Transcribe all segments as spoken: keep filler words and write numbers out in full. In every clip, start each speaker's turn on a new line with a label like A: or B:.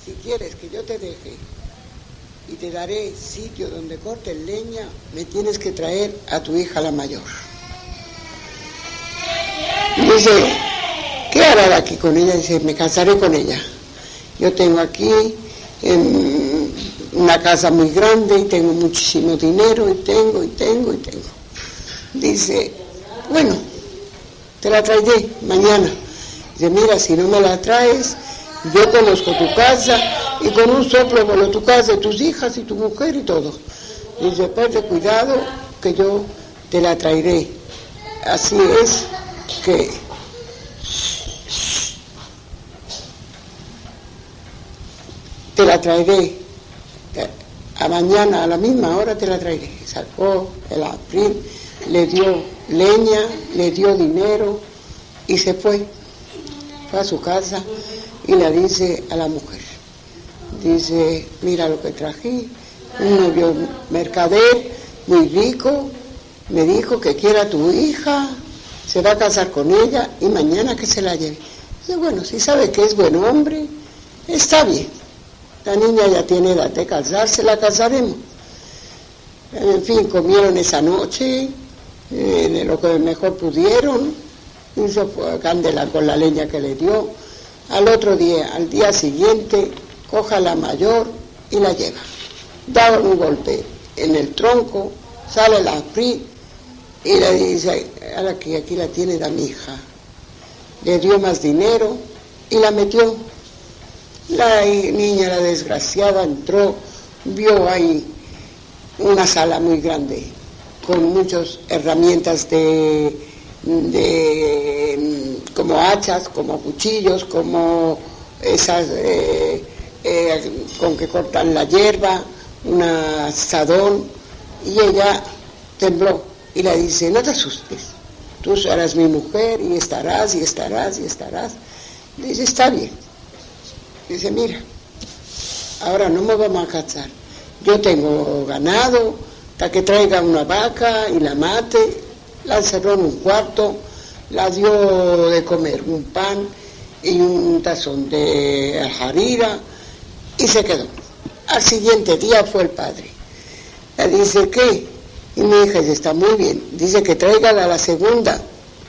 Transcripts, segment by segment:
A: si quieres que yo te deje y te daré sitio donde cortes leña, me tienes que traer a tu hija la mayor. Y dice, ¿qué hará aquí con ella? Dice, me casaré con ella. Yo tengo aquí en una casa muy grande y tengo muchísimo dinero y tengo, y tengo, y tengo. Dice, bueno, te la traeré mañana. Dice, mira, si no me la traes, yo conozco tu casa y con un soplo vuelo tu casa y tus hijas y tu mujer y todo. Dice, pues de cuidado que yo te la traeré. Así es que te la traeré. A mañana, a la misma hora te la traeré. Sacó el abril, le dio leña, le dio dinero y se fue. Fue a su casa y le dice a la mujer, dice, mira lo que traje, un novio mercader muy rico, me dijo que quiera a tu hija, se va a casar con ella y mañana que se la lleve. Dice, bueno, si sabe que es buen hombre, está bien. La niña ya tiene edad de casarse, la casaremos. En fin, comieron esa noche, eh, de lo que mejor pudieron, hizo candela con la leña que le dio. Al otro día, al día siguiente, coja a la mayor y la lleva. Da un golpe en el tronco, sale la Pri y le dice, ahora que aquí la tiene da mi hija. Le dio más dinero y la metió. La niña, la desgraciada, entró, vio ahí una sala muy grande, con muchas herramientas de, de como hachas, como cuchillos, como esas eh, eh, con que cortan la hierba, un asadón, y ella tembló y le dice, no te asustes, tú serás mi mujer y estarás y estarás y estarás. Dice, está bien. Dice, mira, ahora no me vamos a casar. Yo tengo ganado, hasta que traiga una vaca y la mate. La encerró en un cuarto, la dio de comer un pan y un tazón de aljarira y se quedó. Al siguiente día fue el padre. Le dice, ¿qué? Y mi hija dice, está muy bien. Dice que traiga a la segunda.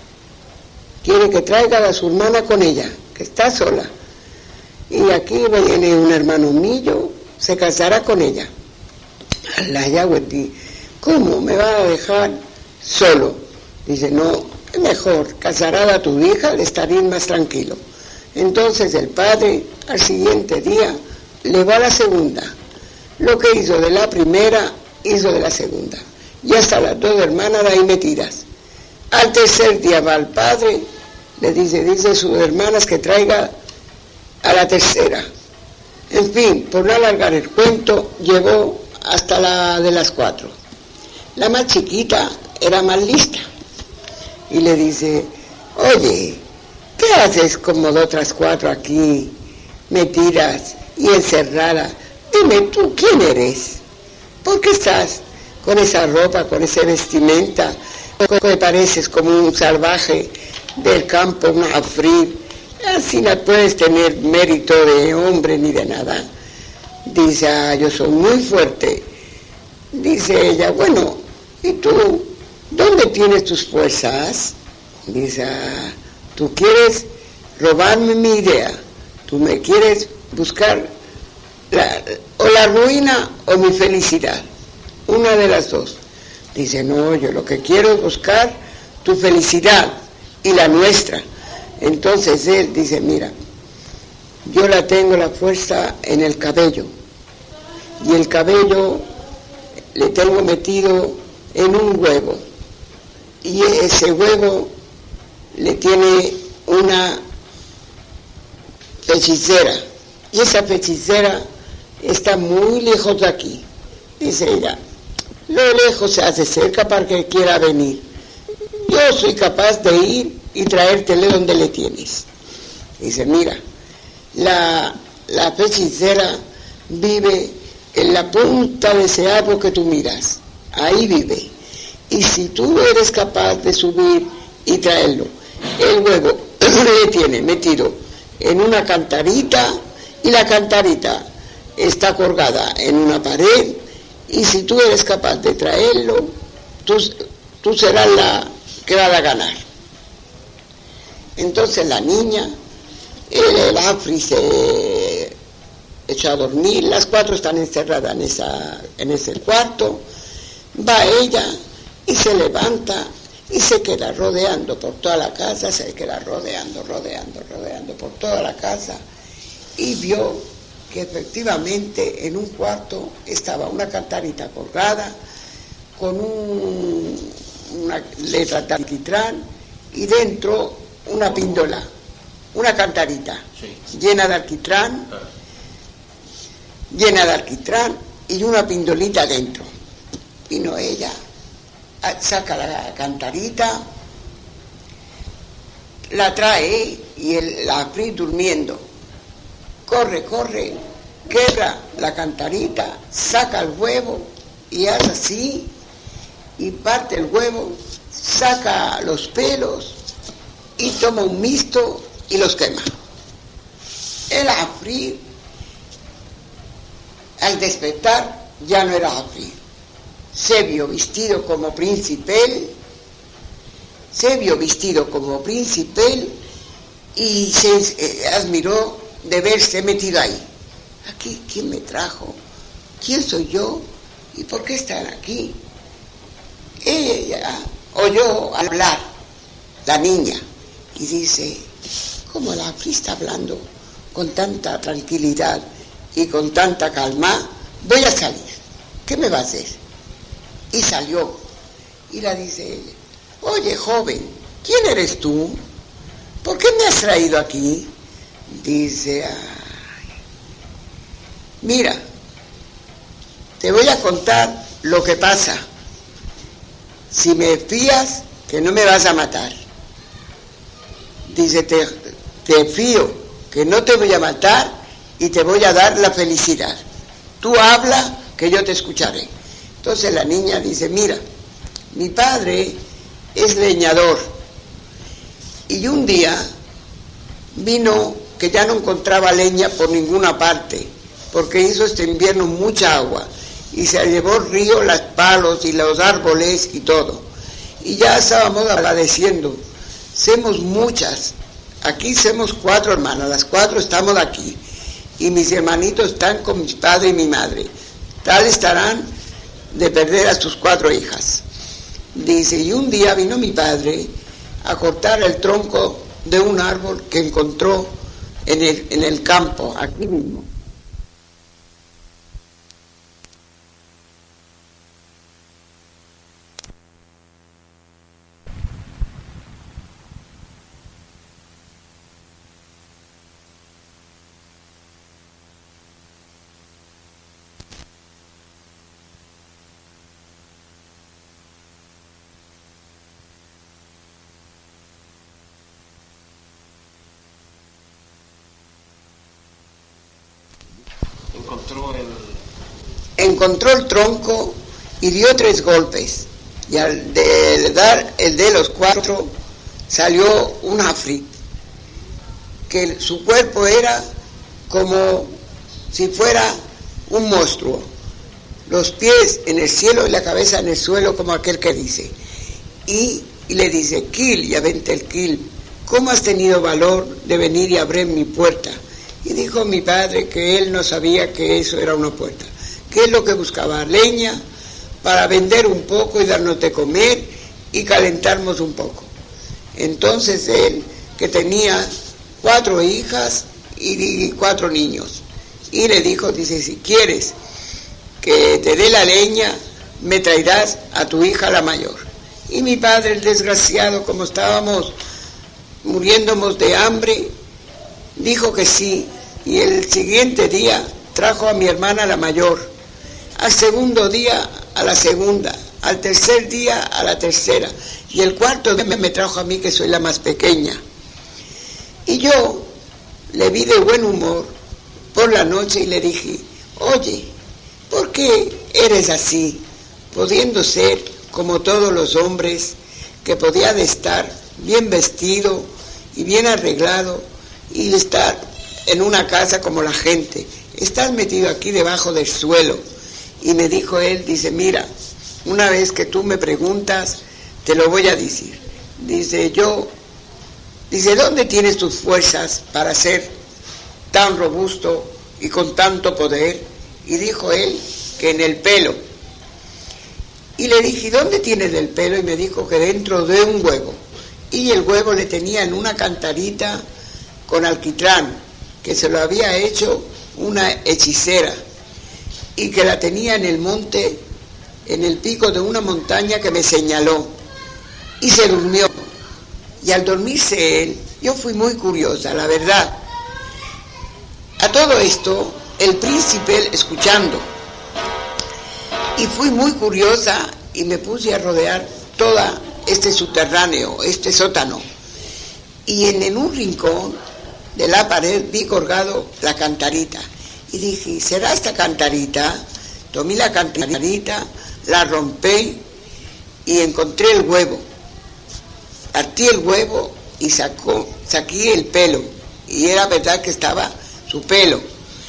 A: Quiere que traiga a su hermana con ella, que está sola. Y aquí viene un hermano mío, se casará con ella. La Yahweh, ¿cómo me va a dejar solo? Dice, no, es mejor, casará a tu hija, le estaría más tranquilo. Entonces el padre, al siguiente día, le va a la segunda. Lo que hizo de la primera, hizo de la segunda. Y hasta las dos hermanas ahí metidas. Al tercer día va al padre, le dice, dice a sus hermanas que traiga a la tercera. En fin, por no alargar el cuento, llegó hasta la de las cuatro. La más chiquita era más lista y le dice, oye, ¿qué haces como de otras cuatro aquí, metidas y encerradas? Dime tú, ¿quién eres? ¿Por qué estás con esa ropa, con esa vestimenta, que pareces como un salvaje del campo, un afrí? Así no puedes tener mérito de hombre ni de nada. Dice, ah, yo soy muy fuerte. Dice ella, bueno, ¿y tú? ¿Dónde tienes tus fuerzas? Dice, ah, tú quieres robarme mi idea. Tú me quieres buscar la, o la ruina o mi felicidad. Una de las dos. Dice, no, yo lo que quiero es buscar tu felicidad y la nuestra. Entonces él dice, mira, yo la tengo la fuerza en el cabello y el cabello le tengo metido en un huevo y ese huevo le tiene una hechicera y esa hechicera está muy lejos de aquí. Dice ella, lo lejos se hace cerca para que quiera venir. Yo soy capaz de ir y traértele donde le tienes. Dice, mira, la, la hechicera vive en la punta de ese árbol que tú miras, ahí vive. Y si tú eres capaz de subir y traerlo, el huevo le tiene metido en una cantarita y la cantarita está colgada en una pared, y si tú eres capaz de traerlo, tú, tú serás la que va a ganar. Entonces la niña, el, el Afri se echó a dormir, las cuatro están encerradas en, esa, en ese cuarto, va ella y se levanta y se queda rodeando por toda la casa, se queda rodeando, rodeando, rodeando por toda la casa, y vio que efectivamente en un cuarto estaba una cantarita colgada con un, una letra de alquitrán y dentro una píndola, una cantarita sí. llena de alquitrán, ah. llena de alquitrán y una pindolita dentro. Vino ella, saca la cantarita, la trae y el, la Afri durmiendo. Corre, corre, quebra la cantarita, saca el huevo y hace así, y parte el huevo, saca los pelos y toma un misto y los quema. El Afri, al despertar, ya no era Afri. Se vio vestido como príncipe, se vio vestido como príncipe y se eh, admiró de verse metido ahí. Aquí, ¿quién me trajo? ¿Quién soy yo? ¿Y por qué están aquí? Ella oyó hablar, la niña, y dice, ¿cómo la Afri está hablando con tanta tranquilidad y con tanta calma? Voy a salir. ¿Qué me va a hacer? Y salió. Y la dice ella, oye, joven, ¿quién eres tú? ¿Por qué me has traído aquí? Dice, ay, mira, te voy a contar lo que pasa. Si me fías, que no me vas a matar. Dice, te, te fío que no te voy a matar y te voy a dar la felicidad. Tú habla, que yo te escucharé. Entonces la niña dice, mira, mi padre es leñador y un día vino que ya no encontraba leña por ninguna parte, porque hizo este invierno mucha agua y se llevó el río, los palos y los árboles y todo. Y ya estábamos agradeciendo, somos muchas, aquí somos cuatro hermanas, las cuatro estamos aquí, y mis hermanitos están con mi padre y mi madre, tal estarán de perder a sus cuatro hijas. Dice, y un día vino mi padre a cortar el tronco de un árbol que encontró en el, en el campo, aquí mismo.
B: Encontró el...
A: encontró el tronco y dio tres golpes, y al de dar el de los cuatro salió un Afri, que su cuerpo era como si fuera un monstruo, los pies en el cielo y la cabeza en el suelo, como aquel que dice, y, y le dice, Kil, ya vente el Kil, ¿cómo has tenido valor de venir y abrir mi puerta? Y dijo mi padre que él no sabía que eso era una puerta, que es lo que buscaba, leña para vender un poco y darnos de comer y calentarnos un poco. Entonces él, que tenía cuatro hijas y cuatro niños, y le dijo, dice, si quieres que te dé la leña, me traerás a tu hija la mayor. Y mi padre, el desgraciado, como estábamos muriéndonos de hambre, dijo que sí, y el siguiente día trajo a mi hermana la mayor, al segundo día a la segunda, al tercer día a la tercera, y el cuarto día me trajo a mí, que soy la más pequeña. Y yo le vi de buen humor por la noche y le dije, oye, ¿por qué eres así, pudiendo ser como todos los hombres, que podía de estar bien vestido y bien arreglado y estar en una casa como la gente, estás metido aquí debajo del suelo. Y me dijo él, dice, mira, una vez que tú me preguntas, te lo voy a decir. Dice, yo, dice, ¿dónde tienes tus fuerzas para ser tan robusto y con tanto poder? Y dijo él que en el pelo. Y le dije, ¿dónde tienes el pelo? Y me dijo que dentro de un huevo. Y el huevo le tenía en una cantarita con alquitrán, que se lo había hecho una hechicera, y que la tenía en el monte, en el pico de una montaña que me señaló. Y se durmió. Y al dormirse él, yo fui muy curiosa, la verdad. A todo esto, el príncipe escuchando. Y fui muy curiosa y me puse a rodear todo este subterráneo, este sótano. Y en, en un rincón de la pared vi colgado la cantarita. Y dije, ¿será esta cantarita? Tomé la cantarita, la rompí y encontré el huevo. Partí el huevo y sacó, saqué el pelo. Y era verdad que estaba su pelo.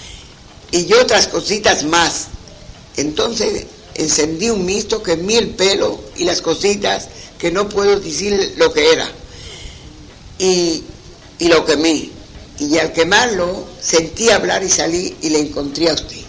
A: Y otras cositas más. Entonces encendí un misto, quemé el pelo y las cositas que no puedo decir lo que era. Y, y lo quemé. Y al quemarlo sentí hablar y salí y le encontré a usted.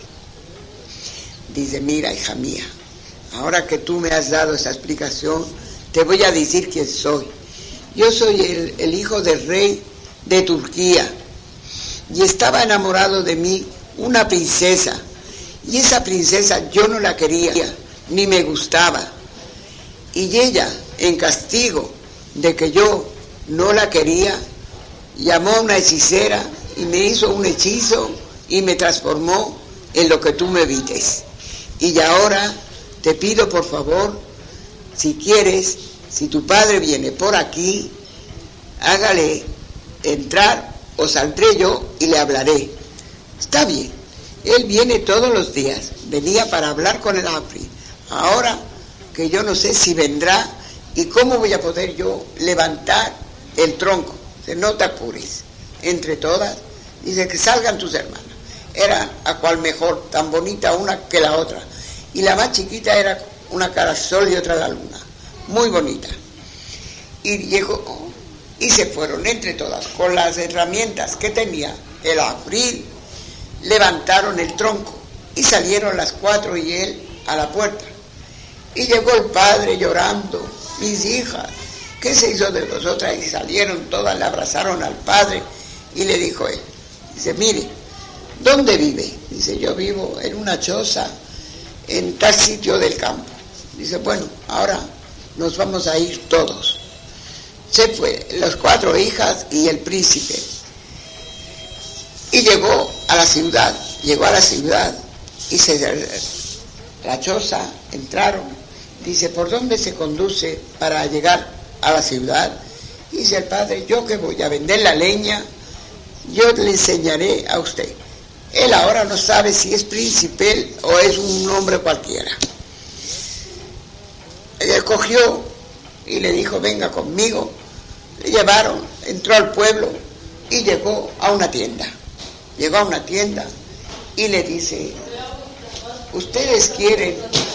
A: Dice, mira, hija mía, ahora que tú me has dado esa explicación, te voy a decir quién soy. Yo soy el, el hijo del rey de Turquía y estaba enamorado de mí una princesa. Y esa princesa yo no la quería, ni me gustaba. Y ella, en castigo de que yo no la quería, llamó a una hechicera y me hizo un hechizo y me transformó en lo que tú me vistes. Y ahora te pido por favor, si quieres, si tu padre viene por aquí, hágale entrar o saldré yo y le hablaré. Está bien. Él viene todos los días, venía para hablar con el Afri. Ahora que yo no sé si vendrá y cómo voy a poder yo levantar el tronco. Dice, no te apures. Entre todas, dice que salgan tus hermanas. Era a cual mejor, tan bonita una que la otra. Y la más chiquita era una cara sol y otra la luna. Muy bonita. Y llegó, y se fueron entre todas, con las herramientas que tenía el Afri. Levantaron el tronco y salieron las cuatro y él a la puerta. Y llegó el padre llorando, mis hijas, ¿qué se hizo de vosotras? Y salieron todas, le abrazaron al padre y le dijo él, dice, mire, ¿dónde vive? Dice, yo vivo en una choza en tal sitio del campo. Dice, bueno, ahora nos vamos a ir todos. Se fue, las cuatro hijas y el príncipe. Y llegó a la ciudad, llegó a la ciudad y se, la choza, entraron. Dice, ¿por dónde se conduce para llegar a la ciudad? Dice el padre, yo que voy a vender la leña, yo le enseñaré a usted. Él ahora no sabe si es príncipe o es un hombre cualquiera. Él cogió y le dijo, venga conmigo. Le llevaron, entró al pueblo y llegó a una tienda. Llegó a una tienda y le dice, ¿ustedes quieren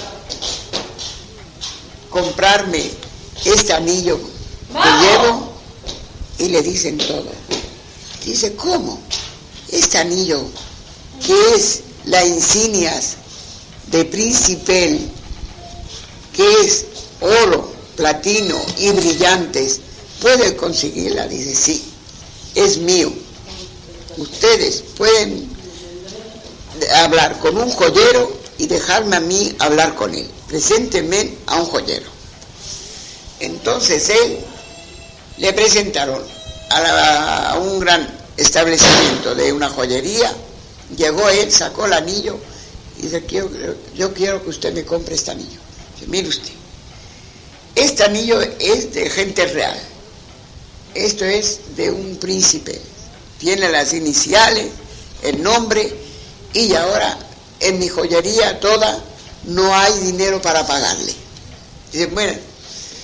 A: comprarme este anillo que llevo? Y le dicen todo. Dice, ¿cómo? Este anillo, que es la insignias de príncipe, que es oro, platino y brillantes, ¿puede conseguirla? Dice, sí, es mío. Ustedes pueden hablar con un joyero y dejarme a mí hablar con él. Preséntenme a un joyero. Entonces él le presentaron a, la, a un gran establecimiento de una joyería. Llegó él, sacó el anillo y dice, quiero, yo quiero que usted me compre este anillo. Dice, mire usted, este anillo es de gente real. Esto es de un príncipe. Tiene las iniciales, el nombre, y ahora en mi joyería toda no hay dinero para pagarle. Dice, bueno,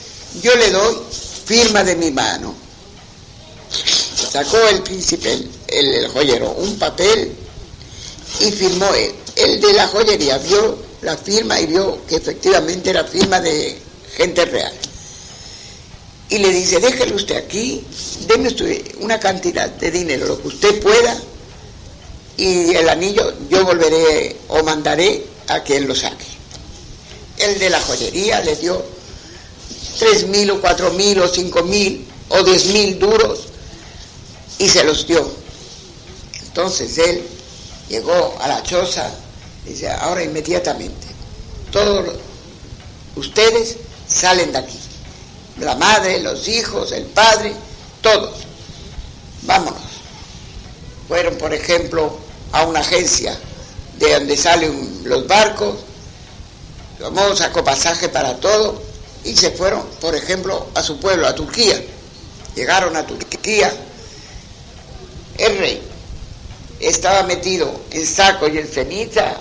A: yo le doy firma de mi mano. Sacó el príncipe el, el joyero un papel y firmó él. El de la joyería vio la firma y vio que efectivamente era firma de gente real. Y le dice, déjelo usted aquí, deme usted una cantidad de dinero, lo que usted pueda, y el anillo yo volveré o mandaré a que él lo saque. El de la joyería le dio tres mil o cuatro mil o cinco mil o diez mil duros y se los dio. Entonces él llegó a la choza y dice, ahora inmediatamente, todos ustedes salen de aquí. La madre, los hijos, el padre, todos. Vámonos. Fueron, por ejemplo, a una agencia de donde salen los barcos, tomó, sacó pasaje para todo y se fueron, por ejemplo, a su pueblo, a Turquía. Llegaron a Turquía. El rey estaba metido en saco y en ceniza,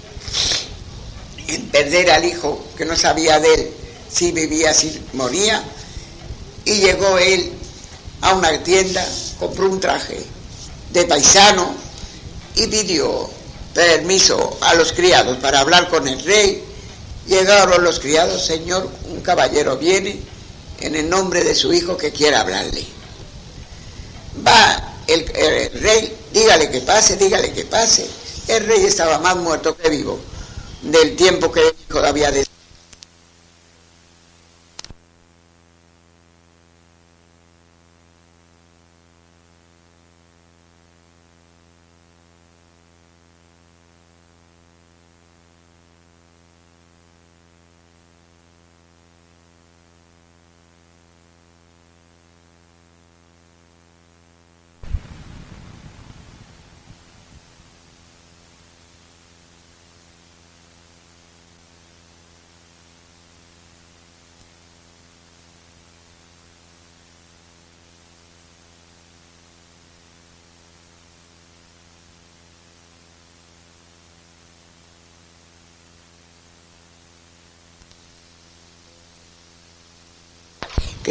A: en perder al hijo que no sabía de él si vivía, si moría, y llegó él a una tienda, compró un traje de paisano y pidió permiso a los criados para hablar con el rey. Llegaron los criados, señor, un caballero viene en el nombre de su hijo que quiere hablarle. Va el, el rey, dígale que pase, dígale que pase. El rey estaba más muerto que vivo del tiempo que el hijo había de